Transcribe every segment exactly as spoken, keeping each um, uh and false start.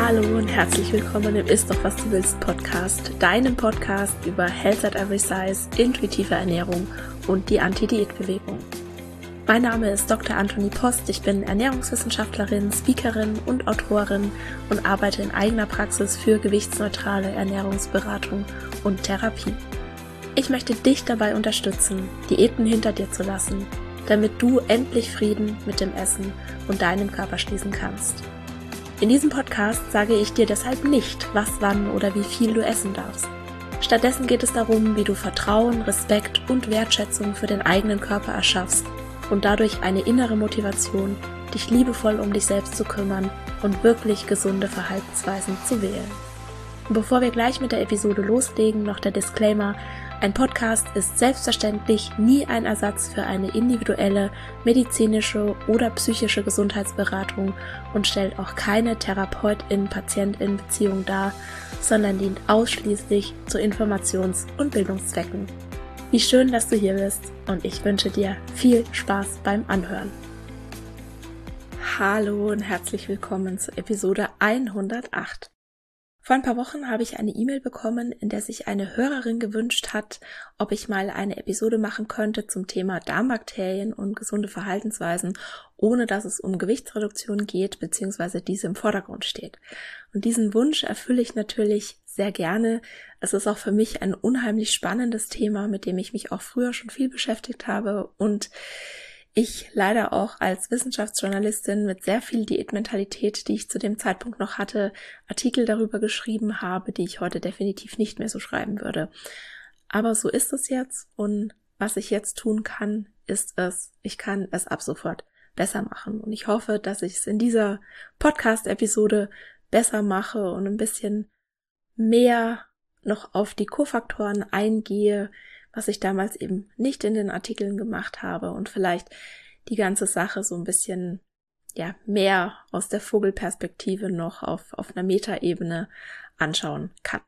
Hallo und herzlich willkommen im Ist doch was du willst Podcast, deinem Podcast über Health at Every Size, intuitive Ernährung und die Anti-Diät-Bewegung. Mein Name ist Doktor Antonie Post, ich bin Ernährungswissenschaftlerin, Speakerin und Autorin und arbeite in eigener Praxis für gewichtsneutrale Ernährungsberatung und Therapie. Ich möchte dich dabei unterstützen, Diäten hinter dir zu lassen, damit du endlich Frieden mit dem Essen und deinem Körper schließen kannst. In diesem Podcast sage ich dir deshalb nicht, was, wann oder wie viel du essen darfst. Stattdessen geht es darum, wie du Vertrauen, Respekt und Wertschätzung für den eigenen Körper erschaffst und dadurch eine innere Motivation, dich liebevoll um dich selbst zu kümmern und wirklich gesunde Verhaltensweisen zu wählen. Und bevor wir gleich mit der Episode loslegen, noch der Disclaimer: Ein Podcast ist selbstverständlich nie ein Ersatz für eine individuelle medizinische oder psychische Gesundheitsberatung und stellt auch keine Therapeutin-Patientin-Beziehung dar, sondern dient ausschließlich zu Informations- und Bildungszwecken. Wie schön, dass du hier bist und ich wünsche dir viel Spaß beim Anhören. Hallo und herzlich willkommen zur Episode hundertacht. Vor ein paar Wochen habe ich eine E-Mail bekommen, in der sich eine Hörerin gewünscht hat, ob ich mal eine Episode machen könnte zum Thema Darmbakterien und gesunde Verhaltensweisen, ohne dass es um Gewichtsreduktion geht, beziehungsweise diese im Vordergrund steht. Und diesen Wunsch erfülle ich natürlich sehr gerne. Es ist auch für mich ein unheimlich spannendes Thema, mit dem ich mich auch früher schon viel beschäftigt habe und ich leider auch als Wissenschaftsjournalistin mit sehr viel Diätmentalität, die ich zu dem Zeitpunkt noch hatte, Artikel darüber geschrieben habe, die ich heute definitiv nicht mehr so schreiben würde. Aber so ist es jetzt und was ich jetzt tun kann, ist es, ich kann es ab sofort besser machen. Und ich hoffe, dass ich es in dieser Podcast-Episode besser mache und ein bisschen mehr noch auf die Kofaktoren eingehe, was ich damals eben nicht in den Artikeln gemacht habe und vielleicht die ganze Sache so ein bisschen, ja, mehr aus der Vogelperspektive noch auf, auf einer Metaebene anschauen kann.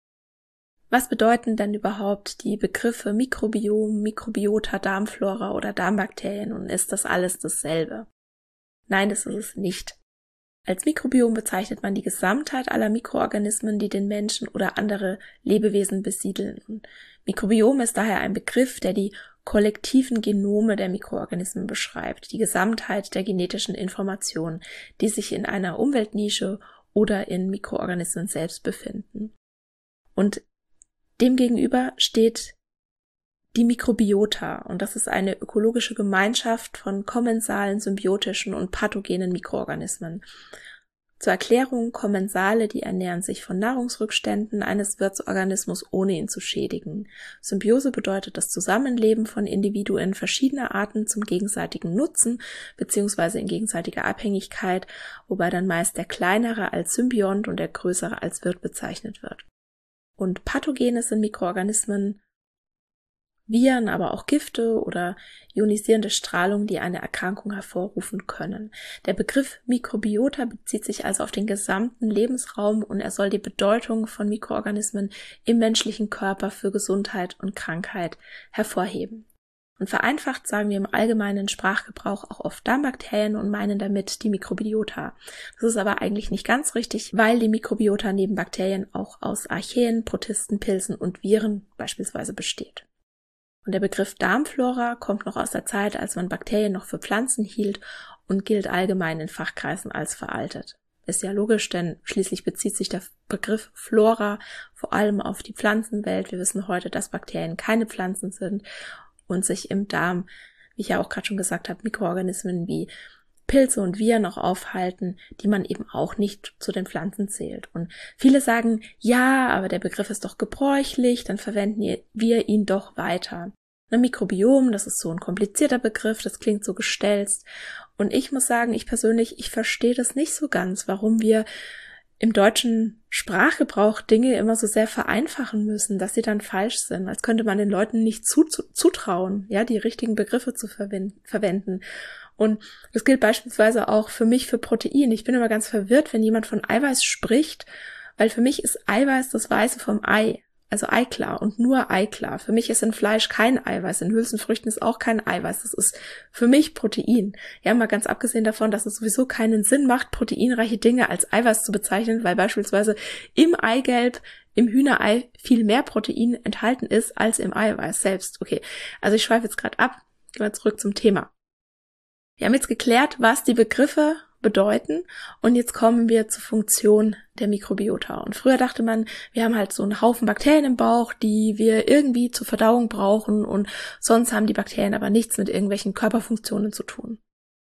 Was bedeuten denn überhaupt die Begriffe Mikrobiom, Mikrobiota, Darmflora oder Darmbakterien und ist das alles dasselbe? Nein, das ist es nicht. Als Mikrobiom bezeichnet man die Gesamtheit aller Mikroorganismen, die den Menschen oder andere Lebewesen besiedeln. Und Mikrobiom ist daher ein Begriff, der die kollektiven Genome der Mikroorganismen beschreibt, die Gesamtheit der genetischen Informationen, die sich in einer Umweltnische oder in Mikroorganismen selbst befinden. Und demgegenüber steht die Mikrobiota, und das ist eine ökologische Gemeinschaft von kommensalen, symbiotischen und pathogenen Mikroorganismen. Zur Erklärung: Kommensale, die ernähren sich von Nahrungsrückständen eines Wirtsorganismus, ohne ihn zu schädigen. Symbiose bedeutet das Zusammenleben von Individuen verschiedener Arten zum gegenseitigen Nutzen bzw. in gegenseitiger Abhängigkeit, wobei dann meist der kleinere als Symbiont und der größere als Wirt bezeichnet wird. Und Pathogene sind Mikroorganismen, Viren, aber auch Gifte oder ionisierende Strahlung, die eine Erkrankung hervorrufen können. Der Begriff Mikrobiota bezieht sich also auf den gesamten Lebensraum und er soll die Bedeutung von Mikroorganismen im menschlichen Körper für Gesundheit und Krankheit hervorheben. Und vereinfacht sagen wir im allgemeinen Sprachgebrauch auch oft Darmbakterien und meinen damit die Mikrobiota. Das ist aber eigentlich nicht ganz richtig, weil die Mikrobiota neben Bakterien auch aus Archäen, Protisten, Pilzen und Viren beispielsweise besteht. Und der Begriff Darmflora kommt noch aus der Zeit, als man Bakterien noch für Pflanzen hielt und gilt allgemein in Fachkreisen als veraltet. Ist ja logisch, denn schließlich bezieht sich der Begriff Flora vor allem auf die Pflanzenwelt. Wir wissen heute, dass Bakterien keine Pflanzen sind und sich im Darm, wie ich ja auch gerade schon gesagt habe, Mikroorganismen wie Pilze und Viren auch aufhalten, die man eben auch nicht zu den Pflanzen zählt. Und viele sagen, ja, aber der Begriff ist doch gebräuchlich, dann verwenden wir ihn doch weiter. Ein Mikrobiom, das ist so ein komplizierter Begriff, das klingt so gestelzt. Und ich muss sagen, ich persönlich, ich verstehe das nicht so ganz, warum wir im deutschen Sprachgebrauch Dinge immer so sehr vereinfachen müssen, dass sie dann falsch sind, als könnte man den Leuten nicht zu, zu, zutrauen, ja, die richtigen Begriffe zu verwenden. verwenden. Und das gilt beispielsweise auch für mich für Protein. Ich bin immer ganz verwirrt, wenn jemand von Eiweiß spricht, weil für mich ist Eiweiß das Weiße vom Ei. also eiklar und nur eiklar. Für mich ist in Fleisch kein Eiweiß, in Hülsenfrüchten ist auch kein Eiweiß. Das ist für mich Protein. Ja, mal ganz abgesehen davon, dass es sowieso keinen Sinn macht, proteinreiche Dinge als Eiweiß zu bezeichnen, weil beispielsweise im Eigelb, im Hühnerei viel mehr Protein enthalten ist als im Eiweiß selbst. Okay, also ich schweife jetzt gerade ab. Gehen wir zurück zum Thema. Wir haben jetzt geklärt, was die Begriffe bedeuten und jetzt kommen wir zur Funktion der Mikrobiota. Und früher dachte man, wir haben halt so einen Haufen Bakterien im Bauch, die wir irgendwie zur Verdauung brauchen und sonst haben die Bakterien aber nichts mit irgendwelchen Körperfunktionen zu tun.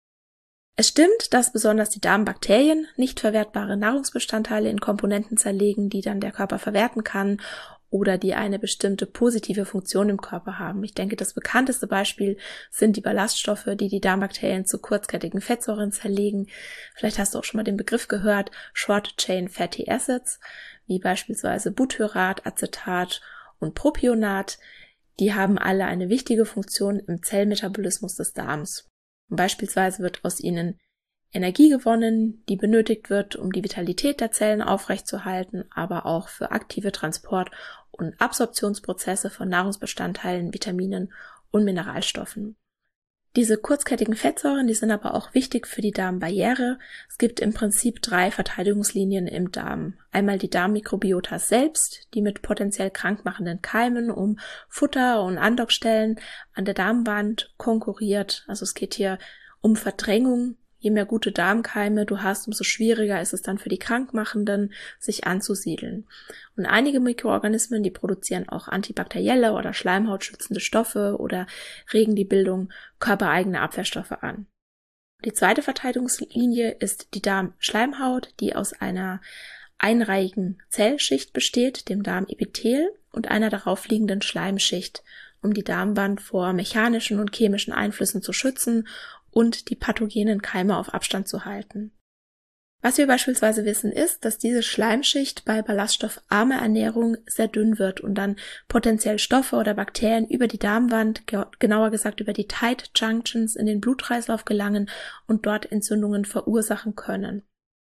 Es stimmt, dass besonders die Darmbakterien nicht verwertbare Nahrungsbestandteile in Komponenten zerlegen, die dann der Körper verwerten kann oder die eine bestimmte positive Funktion im Körper haben. Ich denke, das bekannteste Beispiel sind die Ballaststoffe, die die Darmbakterien zu kurzkettigen Fettsäuren zerlegen. Vielleicht hast du auch schon mal den Begriff gehört, Short-Chain Fatty Acids, wie beispielsweise Butyrat, Acetat und Propionat. Die haben alle eine wichtige Funktion im Zellmetabolismus des Darms. Und beispielsweise wird aus ihnen Energie gewonnen, die benötigt wird, um die Vitalität der Zellen aufrechtzuerhalten, aber auch für aktive Transport- und Absorptionsprozesse von Nahrungsbestandteilen, Vitaminen und Mineralstoffen. Diese kurzkettigen Fettsäuren, die sind aber auch wichtig für die Darmbarriere. Es gibt im Prinzip drei Verteidigungslinien im Darm. Einmal die Darmmikrobiota selbst, die mit potenziell krankmachenden Keimen um Futter- und Andockstellen an der Darmwand konkurriert. Also es geht hier um Verdrängung. Je mehr gute Darmkeime du hast, umso schwieriger ist es dann für die Krankmachenden, sich anzusiedeln. Und einige Mikroorganismen, die produzieren auch antibakterielle oder schleimhautschützende Stoffe oder regen die Bildung körpereigener Abwehrstoffe an. Die zweite Verteidigungslinie ist die Darmschleimhaut, die aus einer einreihigen Zellschicht besteht, dem Darmepithel, und einer darauf liegenden Schleimschicht, um die Darmwand vor mechanischen und chemischen Einflüssen zu schützen und die pathogenen Keime auf Abstand zu halten. Was wir beispielsweise wissen ist, dass diese Schleimschicht bei ballaststoffarmer Ernährung sehr dünn wird und dann potenziell Stoffe oder Bakterien über die Darmwand, genauer gesagt über die Tight Junctions in den Blutkreislauf gelangen und dort Entzündungen verursachen können.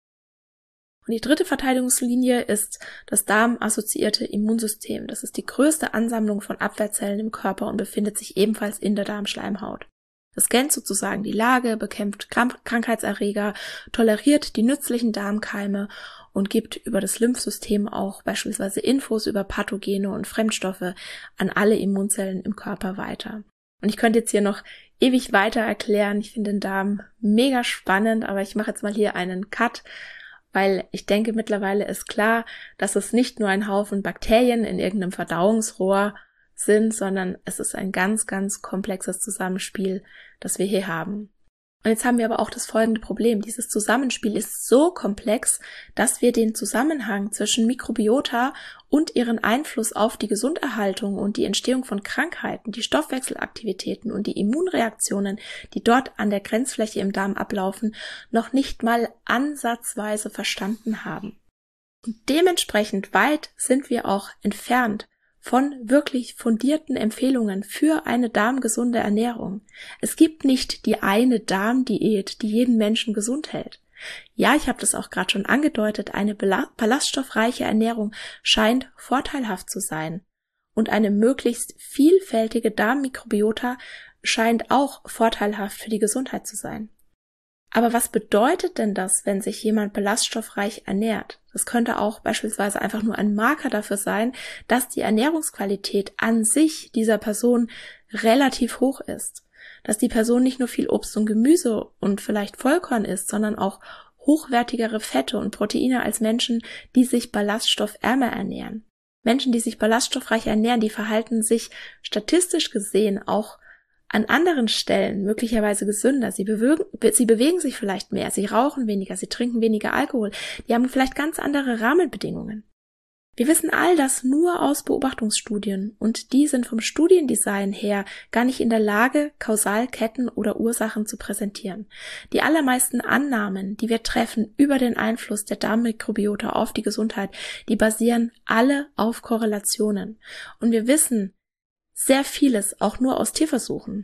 Und die dritte Verteidigungslinie ist das darmassoziierte Immunsystem. Das ist die größte Ansammlung von Abwehrzellen im Körper und befindet sich ebenfalls in der Darmschleimhaut. Es scannt sozusagen die Lage, bekämpft Krankheitserreger, toleriert die nützlichen Darmkeime und gibt über das Lymphsystem auch beispielsweise Infos über Pathogene und Fremdstoffe an alle Immunzellen im Körper weiter. Und ich könnte jetzt hier noch ewig weiter erklären. Ich finde den Darm mega spannend, aber ich mache jetzt mal hier einen Cut, weil ich denke, mittlerweile ist klar, dass es nicht nur ein Haufen Bakterien in irgendeinem Verdauungsrohr sind, sondern es ist ein ganz, ganz komplexes Zusammenspiel, das wir hier haben. Und jetzt haben wir aber auch das folgende Problem. Dieses Zusammenspiel ist so komplex, dass wir den Zusammenhang zwischen Mikrobiota und ihren Einfluss auf die Gesunderhaltung und die Entstehung von Krankheiten, die Stoffwechselaktivitäten und die Immunreaktionen, die dort an der Grenzfläche im Darm ablaufen, noch nicht mal ansatzweise verstanden haben. Und dementsprechend weit sind wir auch entfernt von wirklich fundierten Empfehlungen für eine darmgesunde Ernährung. Es gibt nicht die eine Darmdiät, die jeden Menschen gesund hält. Ja, ich habe das auch gerade schon angedeutet, eine ballaststoffreiche Ernährung scheint vorteilhaft zu sein. Und eine möglichst vielfältige Darmmikrobiota scheint auch vorteilhaft für die Gesundheit zu sein. Aber was bedeutet denn das, wenn sich jemand ballaststoffreich ernährt? Das könnte auch beispielsweise einfach nur ein Marker dafür sein, dass die Ernährungsqualität an sich dieser Person relativ hoch ist. Dass die Person nicht nur viel Obst und Gemüse und vielleicht Vollkorn isst, sondern auch hochwertigere Fette und Proteine als Menschen, die sich ballaststoffärmer ernähren. Menschen, die sich ballaststoffreich ernähren, die verhalten sich statistisch gesehen auch an anderen Stellen möglicherweise gesünder. Sie bewegen, sie bewegen sich vielleicht mehr, sie rauchen weniger, sie trinken weniger Alkohol. Die haben vielleicht ganz andere Rahmenbedingungen. Wir wissen all das nur aus Beobachtungsstudien und die sind vom Studiendesign her gar nicht in der Lage, Kausalketten oder Ursachen zu präsentieren. Die allermeisten Annahmen, die wir treffen über den Einfluss der Darmmikrobiota auf die Gesundheit, die basieren alle auf Korrelationen. Und wir wissen sehr vieles auch nur aus Tierversuchen.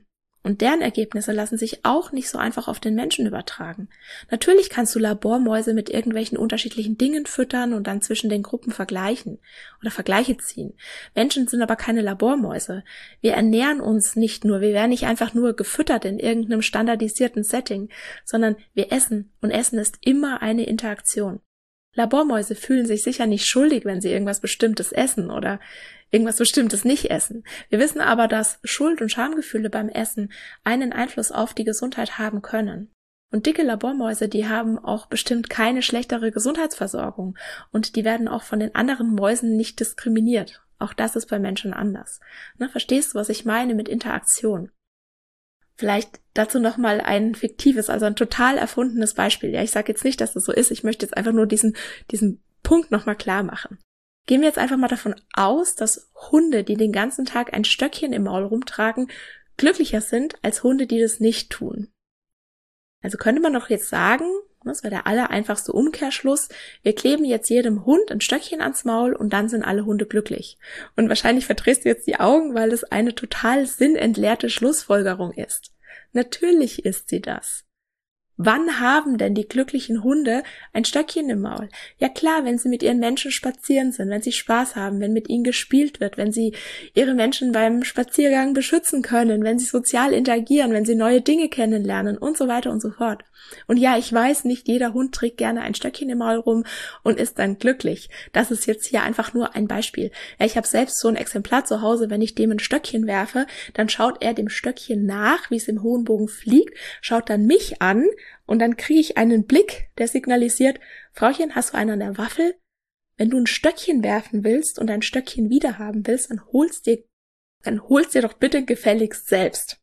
Und deren Ergebnisse lassen sich auch nicht so einfach auf den Menschen übertragen. Natürlich kannst du Labormäuse mit irgendwelchen unterschiedlichen Dingen füttern und dann zwischen den Gruppen vergleichen oder Vergleiche ziehen. Menschen sind aber keine Labormäuse. Wir ernähren uns nicht nur, wir werden nicht einfach nur gefüttert in irgendeinem standardisierten Setting, sondern wir essen und Essen ist immer eine Interaktion. Labormäuse fühlen sich sicher nicht schuldig, wenn sie irgendwas Bestimmtes essen oder irgendwas Bestimmtes nicht essen. Wir wissen aber, dass Schuld- und Schamgefühle beim Essen einen Einfluss auf die Gesundheit haben können. Und dicke Labormäuse, die haben auch bestimmt keine schlechtere Gesundheitsversorgung und die werden auch von den anderen Mäusen nicht diskriminiert. Auch das ist bei Menschen anders. Na, verstehst du, was ich meine mit Interaktion? Vielleicht dazu nochmal ein fiktives, also ein total erfundenes Beispiel. Ja, ich sage jetzt nicht, dass das so ist. Ich möchte jetzt einfach nur diesen, diesen Punkt nochmal klar machen. Gehen wir jetzt einfach mal davon aus, dass Hunde, die den ganzen Tag ein Stöckchen im Maul rumtragen, glücklicher sind als Hunde, die das nicht tun. Also könnte man doch jetzt sagen, das wäre der allereinfachste Umkehrschluss, wir kleben jetzt jedem Hund ein Stöckchen ans Maul und dann sind alle Hunde glücklich. Und wahrscheinlich verdrehst du jetzt die Augen, weil es eine total sinnentleerte Schlussfolgerung ist. Natürlich ist sie das. Wann haben denn die glücklichen Hunde ein Stöckchen im Maul? Ja klar, wenn sie mit ihren Menschen spazieren sind, wenn sie Spaß haben, wenn mit ihnen gespielt wird, wenn sie ihre Menschen beim Spaziergang beschützen können, wenn sie sozial interagieren, wenn sie neue Dinge kennenlernen und so weiter und so fort. Und ja, ich weiß, nicht jeder Hund trägt gerne ein Stöckchen im Maul rum und ist dann glücklich. Das ist jetzt hier einfach nur ein Beispiel. Ja, ich habe selbst so ein Exemplar zu Hause, wenn ich dem ein Stöckchen werfe, dann schaut er dem Stöckchen nach, wie es im hohen Bogen fliegt, schaut dann mich an, und dann kriege ich einen Blick, der signalisiert, Frauchen, hast du einen an der Waffel? Wenn du ein Stöckchen werfen willst und ein Stöckchen wiederhaben willst, dann holst dir, dann holst dir doch bitte gefälligst selbst.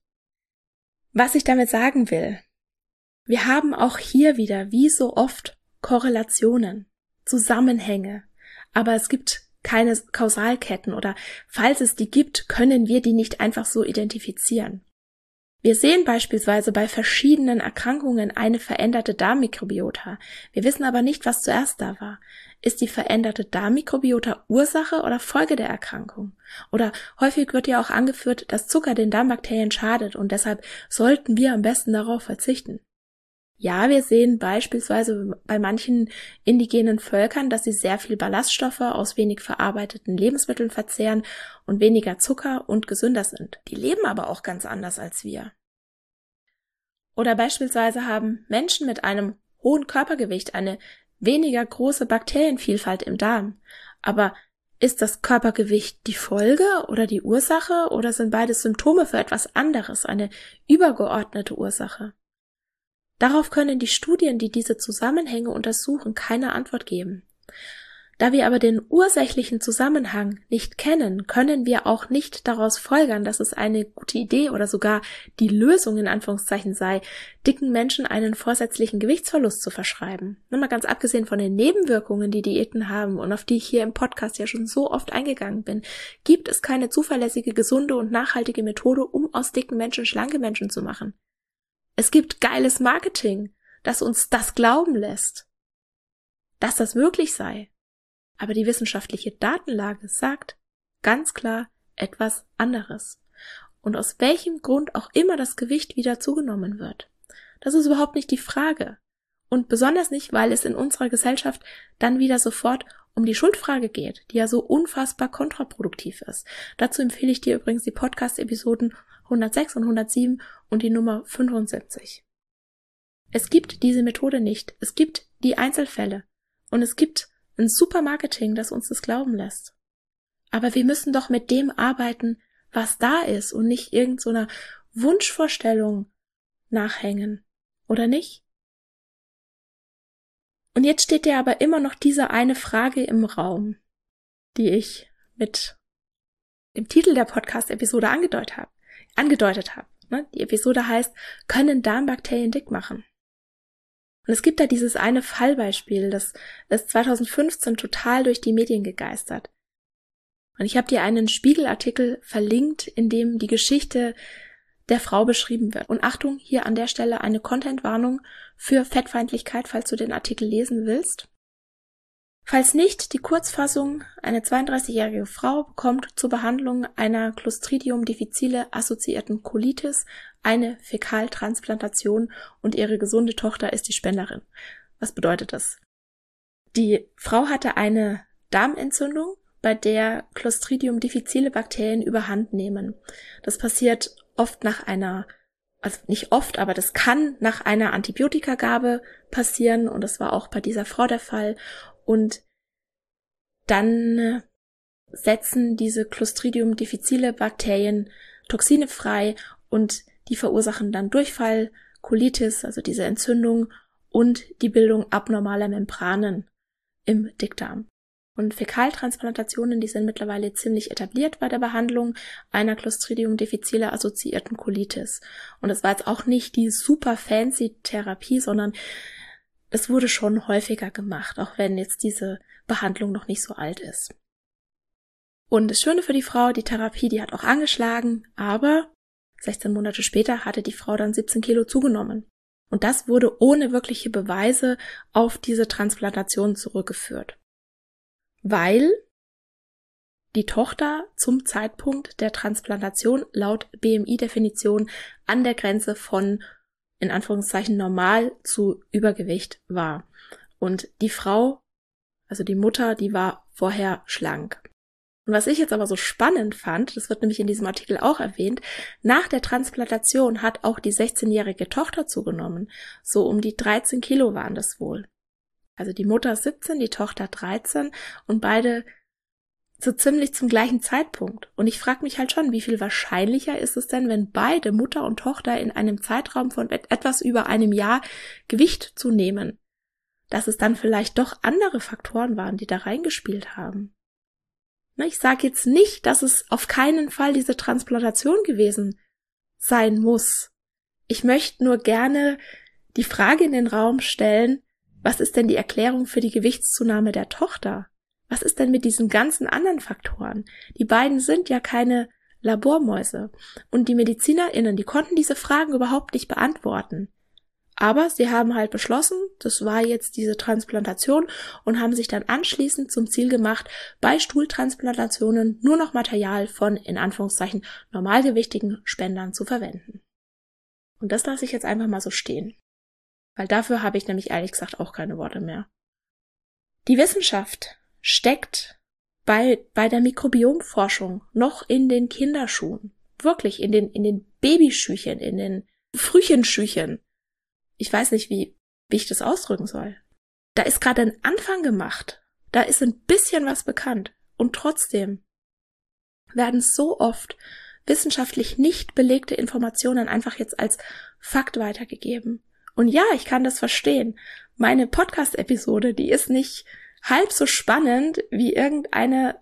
Was ich damit sagen will, wir haben auch hier wieder, wie so oft, Korrelationen, Zusammenhänge, aber es gibt keine Kausalketten oder falls es die gibt, können wir die nicht einfach so identifizieren. Wir sehen beispielsweise bei verschiedenen Erkrankungen eine veränderte Darmmikrobiota. Wir wissen aber nicht, was zuerst da war. Ist die veränderte Darmmikrobiota Ursache oder Folge der Erkrankung? Oder häufig wird ja auch angeführt, dass Zucker den Darmbakterien schadet und deshalb sollten wir am besten darauf verzichten. Ja, wir sehen beispielsweise bei manchen indigenen Völkern, dass sie sehr viel Ballaststoffe aus wenig verarbeiteten Lebensmitteln verzehren und weniger Zucker und gesünder sind. Die leben aber auch ganz anders als wir. Oder beispielsweise haben Menschen mit einem hohen Körpergewicht eine weniger große Bakterienvielfalt im Darm. Aber ist das Körpergewicht die Folge oder die Ursache oder sind beides Symptome für etwas anderes, eine übergeordnete Ursache? Darauf können die Studien, die diese Zusammenhänge untersuchen, keine Antwort geben. Da wir aber den ursächlichen Zusammenhang nicht kennen, können wir auch nicht daraus folgern, dass es eine gute Idee oder sogar die Lösung in Anführungszeichen sei, dicken Menschen einen vorsätzlichen Gewichtsverlust zu verschreiben. Nur mal ganz abgesehen von den Nebenwirkungen, die Diäten haben und auf die ich hier im Podcast ja schon so oft eingegangen bin, gibt es keine zuverlässige, gesunde und nachhaltige Methode, um aus dicken Menschen schlanke Menschen zu machen. Es gibt geiles Marketing, das uns das glauben lässt, dass das möglich sei. Aber die wissenschaftliche Datenlage sagt ganz klar etwas anderes. Und aus welchem Grund auch immer das Gewicht wieder zugenommen wird. Das ist überhaupt nicht die Frage. Und besonders nicht, weil es in unserer Gesellschaft dann wieder sofort um die Schuldfrage geht, die ja so unfassbar kontraproduktiv ist. Dazu empfehle ich dir übrigens die Podcast-Episoden hundertsechs und hundertsieben und die Nummer fünfundsiebzig. Es gibt diese Methode nicht. Es gibt die Einzelfälle. Und es gibt ein super Marketing, das uns das glauben lässt. Aber wir müssen doch mit dem arbeiten, was da ist und nicht irgendeiner Wunschvorstellung nachhängen. Oder nicht? Und jetzt steht ja aber immer noch diese eine Frage im Raum, die ich mit dem Titel der Podcast-Episode angedeutet habe. angedeutet habe. Ne? Die Episode heißt, können Darmbakterien dick machen? Und es gibt da dieses eine Fallbeispiel, das ist zweitausendfünfzehn total durch die Medien gegeistert. Und ich habe dir einen Spiegelartikel verlinkt, in dem die Geschichte der Frau beschrieben wird. Und Achtung, hier an der Stelle eine Content-Warnung für Fettfeindlichkeit, falls du den Artikel lesen willst. Falls nicht, die Kurzfassung, eine zweiunddreißigjährige Frau bekommt zur Behandlung einer Clostridium difficile assoziierten Colitis eine Fäkaltransplantation und ihre gesunde Tochter ist die Spenderin. Was bedeutet das? Die Frau hatte eine Darmentzündung, bei der Clostridium difficile Bakterien überhand nehmen. Das passiert oft nach einer, also nicht oft, aber das kann nach einer Antibiotikagabe passieren und das war auch bei dieser Frau der Fall. Und dann setzen diese Clostridium difficile Bakterien Toxine frei und die verursachen dann Durchfall, Colitis, also diese Entzündung und die Bildung abnormaler Membranen im Dickdarm. Und Fäkaltransplantationen, die sind mittlerweile ziemlich etabliert bei der Behandlung einer Clostridium difficile assoziierten Colitis. Und das war jetzt auch nicht die super fancy Therapie, sondern es wurde schon häufiger gemacht, auch wenn jetzt diese Behandlung noch nicht so alt ist. Und das Schöne für die Frau, die Therapie, die hat auch angeschlagen, aber sechzehn Monate später hatte die Frau dann siebzehn Kilo zugenommen. Und das wurde ohne wirkliche Beweise auf diese Transplantation zurückgeführt. Weil die Tochter zum Zeitpunkt der Transplantation laut B M I-Definition an der Grenze von, in Anführungszeichen, normal zu Übergewicht war. Und die Frau, also die Mutter, die war vorher schlank. Und was ich jetzt aber so spannend fand, das wird nämlich in diesem Artikel auch erwähnt, nach der Transplantation hat auch die sechzehnjährige Tochter zugenommen. So um die dreizehn Kilo waren das wohl. Also die Mutter siebzehn, die Tochter dreizehn und beide so ziemlich zum gleichen Zeitpunkt. Und ich frage mich halt schon, wie viel wahrscheinlicher ist es denn, wenn beide, Mutter und Tochter, in einem Zeitraum von etwas über einem Jahr Gewicht zunehmen, dass es dann vielleicht doch andere Faktoren waren, die da reingespielt haben. Ich sage jetzt nicht, dass es auf keinen Fall diese Transplantation gewesen sein muss. Ich möchte nur gerne die Frage in den Raum stellen, was ist denn die Erklärung für die Gewichtszunahme der Tochter? Was ist denn mit diesen ganzen anderen Faktoren? Die beiden sind ja keine Labormäuse. Und die MedizinerInnen, die konnten diese Fragen überhaupt nicht beantworten. Aber sie haben halt beschlossen, das war jetzt diese Transplantation und haben sich dann anschließend zum Ziel gemacht, bei Stuhltransplantationen nur noch Material von, in Anführungszeichen, normalgewichtigen Spendern zu verwenden. Und das lasse ich jetzt einfach mal so stehen. Weil dafür habe ich nämlich ehrlich gesagt auch keine Worte mehr. Die Wissenschaft steckt bei, bei der Mikrobiomforschung noch in den Kinderschuhen. Wirklich, in den, in den Babyschüchen, in den Frühchenschüchen. Ich weiß nicht, wie, wie ich das ausdrücken soll. Da ist gerade ein Anfang gemacht. Da ist ein bisschen was bekannt. Und trotzdem werden so oft wissenschaftlich nicht belegte Informationen einfach jetzt als Fakt weitergegeben. Und ja, ich kann das verstehen. Meine Podcast-Episode, die ist nicht halb so spannend wie irgendeine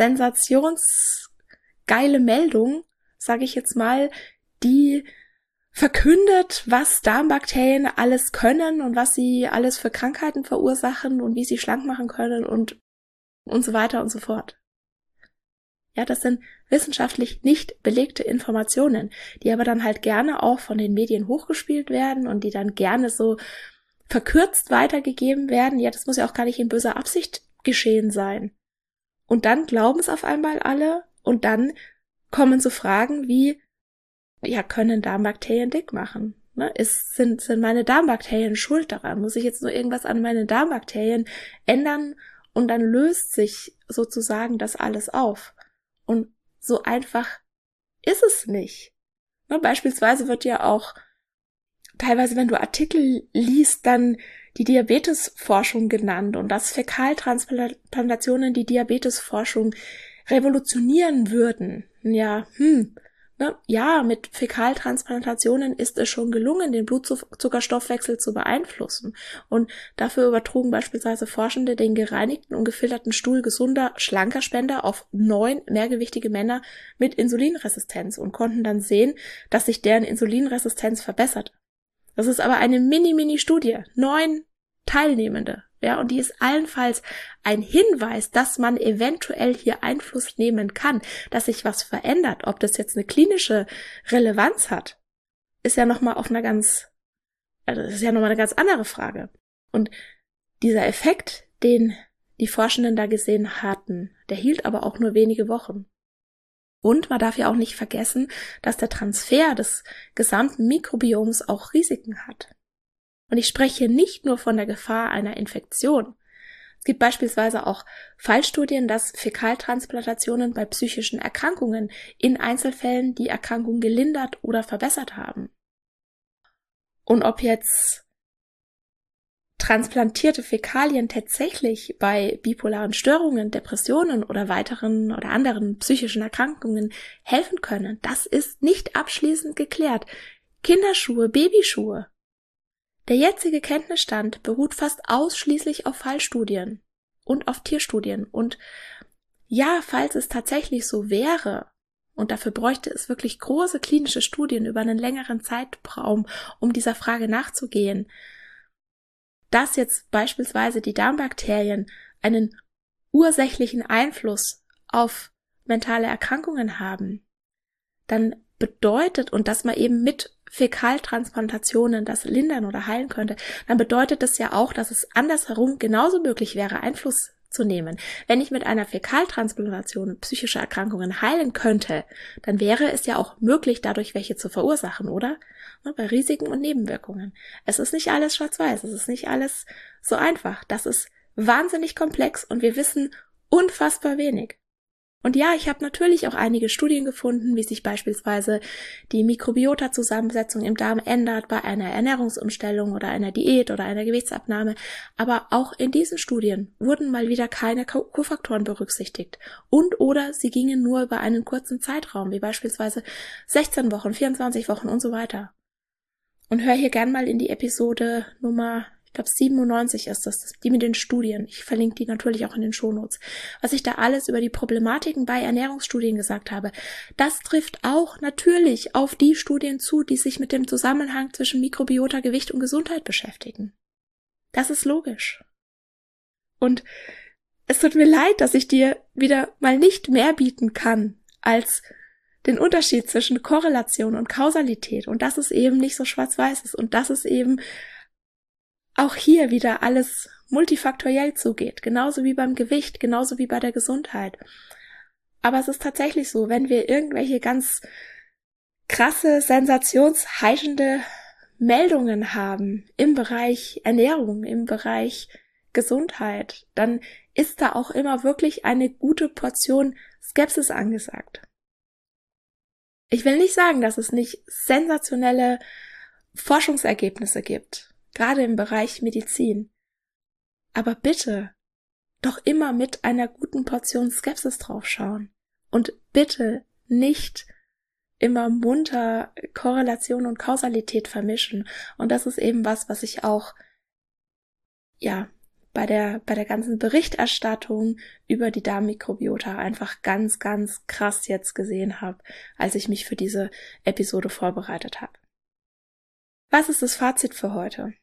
sensationsgeile Meldung, sage ich jetzt mal, die verkündet, was Darmbakterien alles können und was sie alles für Krankheiten verursachen und wie sie schlank machen können und und so weiter und so fort. Ja, das sind wissenschaftlich nicht belegte Informationen, die aber dann halt gerne auch von den Medien hochgespielt werden und die dann gerne so verkürzt weitergegeben werden. Ja, das muss ja auch gar nicht in böser Absicht geschehen sein. Und dann glauben es auf einmal alle und dann kommen so Fragen wie, ja, können Darmbakterien dick machen? Ne? Ist, sind, sind meine Darmbakterien schuld daran? Muss ich jetzt nur irgendwas an meinen Darmbakterien ändern und dann löst sich sozusagen das alles auf? Und so einfach ist es nicht. Ne? Beispielsweise wird ja auch teilweise, wenn du Artikel liest, dann die Diabetesforschung genannt und dass Fäkaltransplantationen die Diabetesforschung revolutionieren würden. Ja, hm, ne, ja, mit Fäkaltransplantationen ist es schon gelungen, den Blutzuckerstoffwechsel zu beeinflussen. Und dafür übertrugen beispielsweise Forschende den gereinigten und gefilterten Stuhl gesunder, schlanker Spender auf neun mehrgewichtige Männer mit Insulinresistenz und konnten dann sehen, dass sich deren Insulinresistenz verbessert. Das ist aber eine Mini-Mini-Studie. Neun Teilnehmende. Ja, und die ist allenfalls ein Hinweis, dass man eventuell hier Einfluss nehmen kann, dass sich was verändert. Ob das jetzt eine klinische Relevanz hat, ist ja nochmal auf einer ganz, also das ist ja nochmal eine ganz andere Frage. Und dieser Effekt, den die Forschenden da gesehen hatten, der hielt aber auch nur wenige Wochen. Und man darf ja auch nicht vergessen, dass der Transfer des gesamten Mikrobioms auch Risiken hat. Und ich spreche hier nicht nur von der Gefahr einer Infektion. Es gibt beispielsweise auch Fallstudien, dass Fäkaltransplantationen bei psychischen Erkrankungen in Einzelfällen die Erkrankung gelindert oder verbessert haben. Und ob jetzt transplantierte Fäkalien tatsächlich bei bipolaren Störungen, Depressionen oder weiteren oder anderen psychischen Erkrankungen helfen können, das ist nicht abschließend geklärt. Kinderschuhe, Babyschuhe. Der jetzige Kenntnisstand beruht fast ausschließlich auf Fallstudien und auf Tierstudien. Und ja, falls es tatsächlich so wäre, und dafür bräuchte es wirklich große klinische Studien über einen längeren Zeitraum, um dieser Frage nachzugehen, dass jetzt beispielsweise die Darmbakterien einen ursächlichen Einfluss auf mentale Erkrankungen haben, dann bedeutet, und dass man eben mit Fäkaltransplantationen das lindern oder heilen könnte, dann bedeutet das ja auch, dass es andersherum genauso möglich wäre, Einfluss zu nehmen. Wenn ich mit einer Fäkaltransplantation psychische Erkrankungen heilen könnte, dann wäre es ja auch möglich, dadurch welche zu verursachen, oder? Bei Risiken und Nebenwirkungen. Es ist nicht alles schwarz-weiß, es ist nicht alles so einfach. Das ist wahnsinnig komplex und wir wissen unfassbar wenig. Und ja, ich habe natürlich auch einige Studien gefunden, wie sich beispielsweise die Mikrobiota-Zusammensetzung im Darm ändert bei einer Ernährungsumstellung oder einer Diät oder einer Gewichtsabnahme. Aber auch in diesen Studien wurden mal wieder keine Kofaktoren berücksichtigt. Und oder sie gingen nur über einen kurzen Zeitraum, wie beispielsweise sechzehn Wochen, vierundzwanzig Wochen und so weiter. Und hör hier gern mal in die Episode Nummer ich glaube siebenundneunzig ist das, die mit den Studien. Ich verlinke die natürlich auch in den Shownotes. Was ich da alles über die Problematiken bei Ernährungsstudien gesagt habe, das trifft auch natürlich auf die Studien zu, die sich mit dem Zusammenhang zwischen Mikrobiota, Gewicht und Gesundheit beschäftigen. Das ist logisch. Und es tut mir leid, dass ich dir wieder mal nicht mehr bieten kann als den Unterschied zwischen Korrelation und Kausalität und dass es eben nicht so schwarz-weiß ist und dass es eben auch hier wieder alles multifaktoriell zugeht, genauso wie beim Gewicht, genauso wie bei der Gesundheit. Aber es ist tatsächlich so, wenn wir irgendwelche ganz krasse, sensationsheischende Meldungen haben im Bereich Ernährung, im Bereich Gesundheit, dann ist da auch immer wirklich eine gute Portion Skepsis angesagt. Ich will nicht sagen, dass es nicht sensationelle Forschungsergebnisse gibt, gerade im Bereich Medizin. Aber bitte doch immer mit einer guten Portion Skepsis draufschauen. Und bitte nicht immer munter Korrelation und Kausalität vermischen. Und das ist eben was, was ich auch, ja, bei der, bei der ganzen Berichterstattung über die Darmmikrobiota einfach ganz, ganz krass jetzt gesehen habe, als ich mich für diese Episode vorbereitet habe. Was ist das Fazit für heute?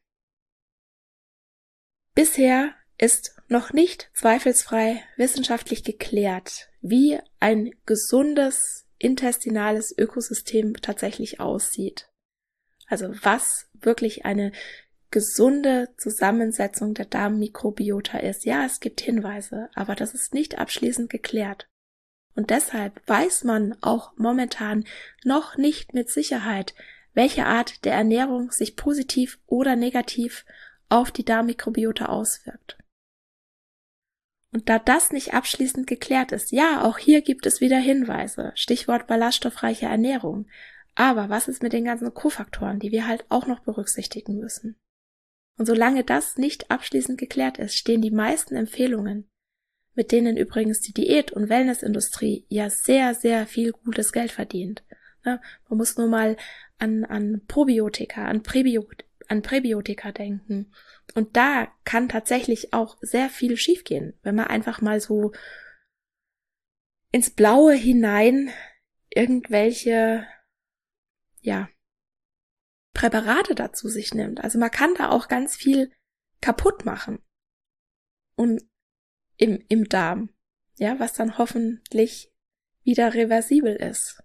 Bisher ist noch nicht zweifelsfrei wissenschaftlich geklärt, wie ein gesundes intestinales Ökosystem tatsächlich aussieht. Also was wirklich eine gesunde Zusammensetzung der Darmmikrobiota ist. Ja, es gibt Hinweise, aber das ist nicht abschließend geklärt. Und deshalb weiß man auch momentan noch nicht mit Sicherheit, welche Art der Ernährung sich positiv oder negativ auf die Darmmikrobiota auswirkt. Und da das nicht abschließend geklärt ist, ja, auch hier gibt es wieder Hinweise, Stichwort ballaststoffreiche Ernährung. Aber was ist mit den ganzen Kofaktoren, die wir halt auch noch berücksichtigen müssen? Und solange das nicht abschließend geklärt ist, stehen die meisten Empfehlungen, mit denen übrigens die Diät- und Wellnessindustrie ja sehr, sehr viel gutes Geld verdient. Man muss nur mal an, an Probiotika, an Präbiotika, an Präbiotika denken. Und da kann tatsächlich auch sehr viel schiefgehen, wenn man einfach mal so ins Blaue hinein irgendwelche, ja, Präparate dazu sich nimmt. Also man kann da auch ganz viel kaputt machen. Und im, im Darm, ja, was dann hoffentlich wieder reversibel ist.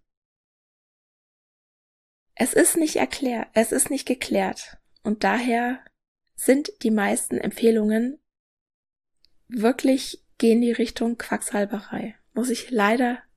Es ist nicht erklärt, es ist nicht geklärt. Und daher sind die meisten Empfehlungen wirklich gehen die Richtung Quacksalberei. Muss ich leider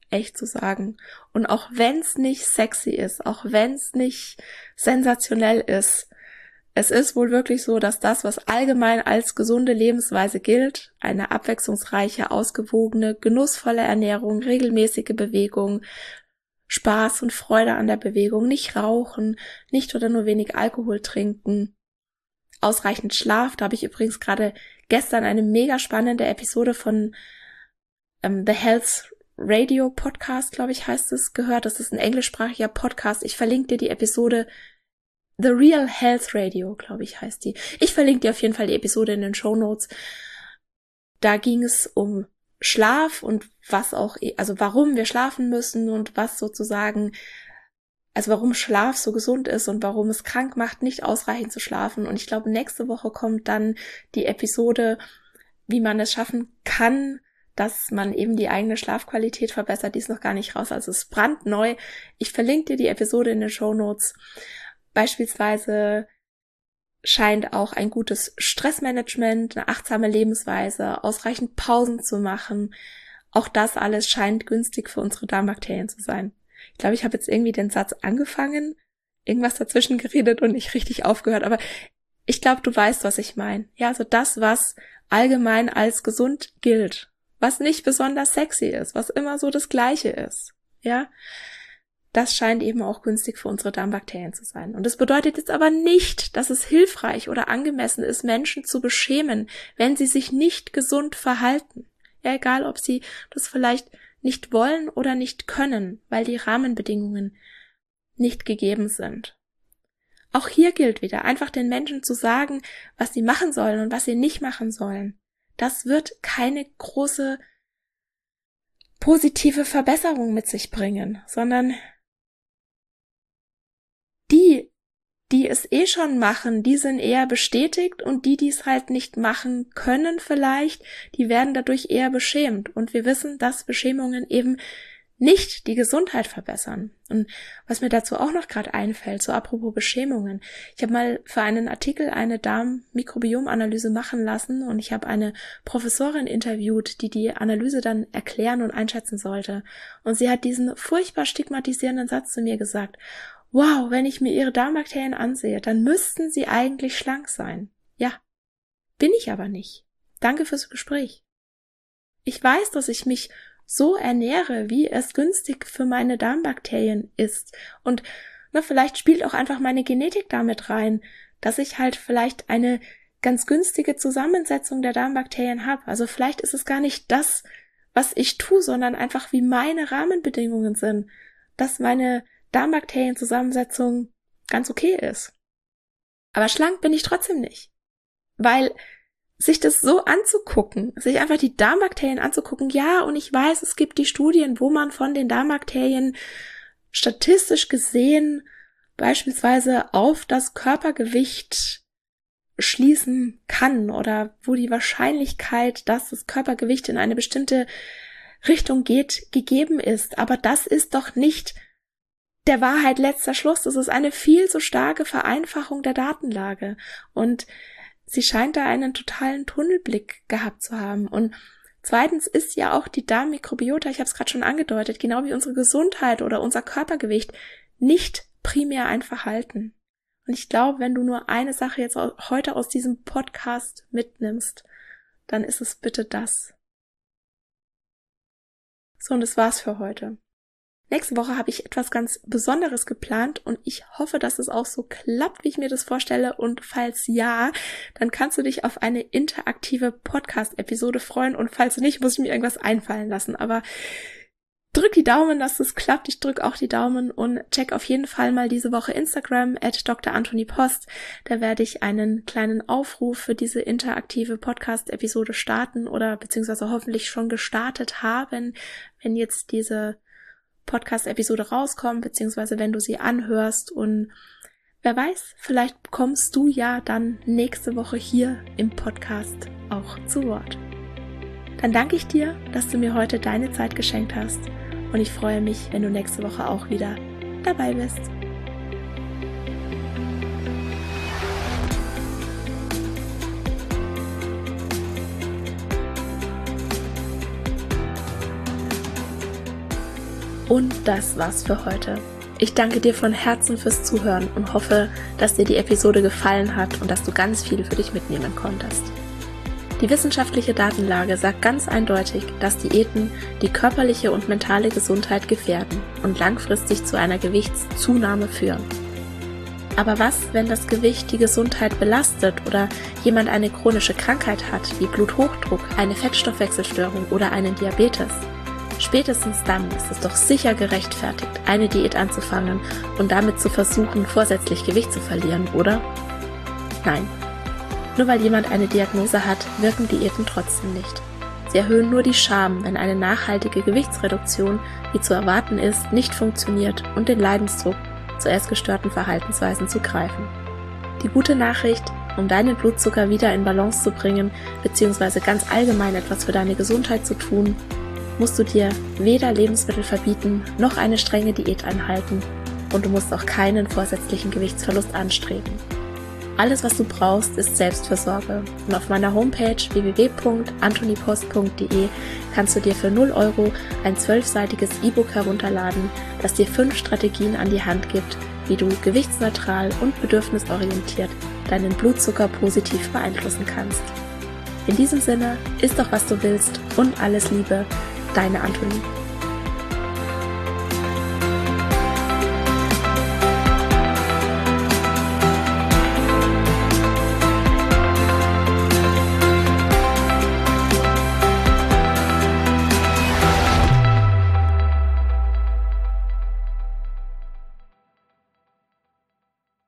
echt zu sagen. Und auch wenn es nicht sexy ist, auch wenn es nicht sensationell ist, es ist wohl wirklich so, dass das, was allgemein als gesunde Lebensweise gilt, eine abwechslungsreiche, ausgewogene, genussvolle Ernährung, regelmäßige Bewegung, Spaß und Freude an der Bewegung, nicht rauchen, nicht oder nur wenig Alkohol trinken, ausreichend Schlaf. Da habe ich übrigens gerade gestern eine mega spannende Episode von ähm, The Health Radio Podcast, glaube ich, heißt es, gehört. Das ist ein englischsprachiger Podcast. Ich verlinke dir die Episode The Real Health Radio, glaube ich, heißt die. Ich verlinke dir auf jeden Fall die Episode in den Shownotes. Da ging es um Schlaf und was auch, also warum wir schlafen müssen und was sozusagen, also warum Schlaf so gesund ist und warum es krank macht, nicht ausreichend zu schlafen. Und ich glaube, nächste Woche kommt dann die Episode, wie man es schaffen kann, dass man eben die eigene Schlafqualität verbessert. Die ist noch gar nicht raus, also es ist brandneu. Ich verlinke dir die Episode in den Shownotes. Beispielsweise scheint auch ein gutes Stressmanagement, eine achtsame Lebensweise, ausreichend Pausen zu machen. Auch das alles scheint günstig für unsere Darmbakterien zu sein. Ich glaube, ich habe jetzt irgendwie den Satz angefangen, irgendwas dazwischen geredet und nicht richtig aufgehört, aber ich glaube, du weißt, was ich meine. Ja, also das, was allgemein als gesund gilt, was nicht besonders sexy ist, was immer so das Gleiche ist, ja, das scheint eben auch günstig für unsere Darmbakterien zu sein. Und das bedeutet jetzt aber nicht, dass es hilfreich oder angemessen ist, Menschen zu beschämen, wenn sie sich nicht gesund verhalten. Ja, egal, ob sie das vielleicht nicht wollen oder nicht können, weil die Rahmenbedingungen nicht gegeben sind. Auch hier gilt wieder, einfach den Menschen zu sagen, was sie machen sollen und was sie nicht machen sollen. Das wird keine große positive Verbesserung mit sich bringen, sondern die, die es eh schon machen, die sind eher bestätigt und die, die es halt nicht machen können vielleicht, die werden dadurch eher beschämt. Und wir wissen, dass Beschämungen eben nicht die Gesundheit verbessern. Und was mir dazu auch noch gerade einfällt, so apropos Beschämungen, ich habe mal für einen Artikel eine Darm-Mikrobiom-Analyse machen lassen und ich habe eine Professorin interviewt, die die Analyse dann erklären und einschätzen sollte. Und sie hat diesen furchtbar stigmatisierenden Satz zu mir gesagt: Wow, wenn ich mir ihre Darmbakterien ansehe, dann müssten sie eigentlich schlank sein. Ja, bin ich aber nicht. Danke fürs Gespräch. Ich weiß, dass ich mich so ernähre, wie es günstig für meine Darmbakterien ist. Und na, vielleicht spielt auch einfach meine Genetik damit rein, dass ich halt vielleicht eine ganz günstige Zusammensetzung der Darmbakterien habe. Also vielleicht ist es gar nicht das, was ich tue, sondern einfach wie meine Rahmenbedingungen sind, dass meine Darmbakterienzusammensetzung ganz okay ist. Aber schlank bin ich trotzdem nicht. Weil sich das so anzugucken, sich einfach die Darmbakterien anzugucken, ja, und ich weiß, es gibt die Studien, wo man von den Darmbakterien statistisch gesehen beispielsweise auf das Körpergewicht schließen kann oder wo die Wahrscheinlichkeit, dass das Körpergewicht in eine bestimmte Richtung geht, gegeben ist. Aber das ist doch nicht der Wahrheit letzter Schluss. Das ist eine viel zu starke Vereinfachung der Datenlage. Und sie scheint da einen totalen Tunnelblick gehabt zu haben. Und zweitens ist ja auch die Darmmikrobiota, ich habe es gerade schon angedeutet, genau wie unsere Gesundheit oder unser Körpergewicht, nicht primär ein Verhalten. Und ich glaube, wenn du nur eine Sache jetzt heute aus diesem Podcast mitnimmst, dann ist es bitte das. So, und das war's für heute. Nächste Woche habe ich etwas ganz Besonderes geplant und ich hoffe, dass es auch so klappt, wie ich mir das vorstelle. Und falls ja, dann kannst du dich auf eine interaktive Podcast-Episode freuen. Und falls nicht, muss ich mir irgendwas einfallen lassen. Aber drück die Daumen, dass es klappt. Ich drück auch die Daumen und check auf jeden Fall mal diese Woche Instagram at Doktor Anthony Post. Da werde ich einen kleinen Aufruf für diese interaktive Podcast-Episode starten oder beziehungsweise hoffentlich schon gestartet haben, wenn jetzt diese Podcast-Episode rauskommt, beziehungsweise wenn du sie anhörst. Und wer weiß, vielleicht bekommst du ja dann nächste Woche hier im Podcast auch zu Wort. Dann danke ich dir, dass du mir heute deine Zeit geschenkt hast und ich freue mich, wenn du nächste Woche auch wieder dabei bist. Und das war's für heute. Ich danke dir von Herzen fürs Zuhören und hoffe, dass dir die Episode gefallen hat und dass du ganz viel für dich mitnehmen konntest. Die wissenschaftliche Datenlage sagt ganz eindeutig, dass Diäten die körperliche und mentale Gesundheit gefährden und langfristig zu einer Gewichtszunahme führen. Aber was, wenn das Gewicht die Gesundheit belastet oder jemand eine chronische Krankheit hat, wie Bluthochdruck, eine Fettstoffwechselstörung oder einen Diabetes? Spätestens dann ist es doch sicher gerechtfertigt, eine Diät anzufangen und damit zu versuchen, vorsätzlich Gewicht zu verlieren, oder? Nein. Nur weil jemand eine Diagnose hat, wirken Diäten trotzdem nicht. Sie erhöhen nur die Scham, wenn eine nachhaltige Gewichtsreduktion, wie zu erwarten ist, nicht funktioniert und den Leidensdruck zu essgestörten Verhaltensweisen zu greifen. Die gute Nachricht, um deinen Blutzucker wieder in Balance zu bringen, beziehungsweise ganz allgemein etwas für deine Gesundheit zu tun, musst du dir weder Lebensmittel verbieten, noch eine strenge Diät einhalten und du musst auch keinen vorsätzlichen Gewichtsverlust anstreben. Alles, was du brauchst, ist Selbstfürsorge und auf meiner Homepage w w w punkt antonipost punkt d e kannst du dir für null Euro ein zwölfseitiges E-Book herunterladen, das dir fünf Strategien an die Hand gibt, wie du gewichtsneutral und bedürfnisorientiert deinen Blutzucker positiv beeinflussen kannst. In diesem Sinne, iss doch was du willst und alles Liebe, deine Antonie.